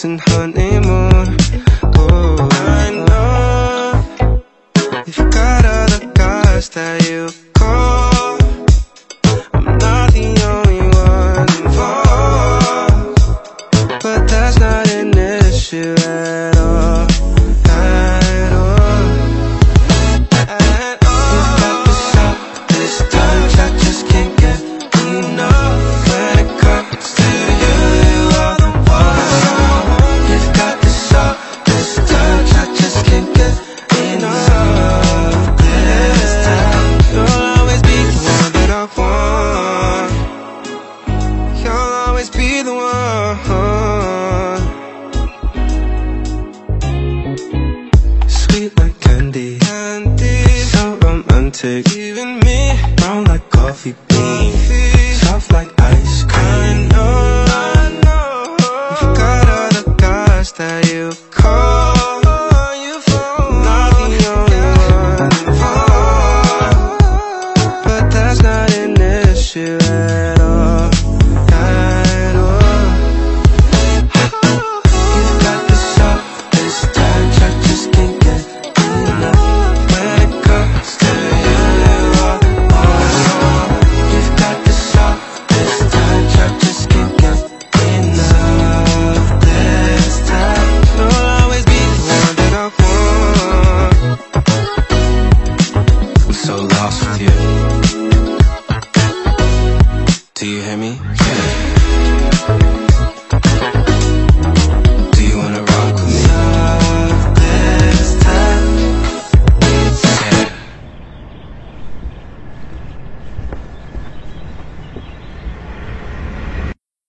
kiss and honeymoon. Oh, I know you've got other guys that you call. I'm not the only one involved, but that's not an issue at all. At all. At all. You've got this up, this touch I just can't get enough. When it comes to you, you are the one. You've got this up, this touch I just can't get enough. This time you'll always be the one that I want. You'll always be the one. Sweet like candy, so romantic. Even me, brown like coffee beans, soft like ice cream. I know you've got other guys that you call. Not the only one involved, but that's not an issue.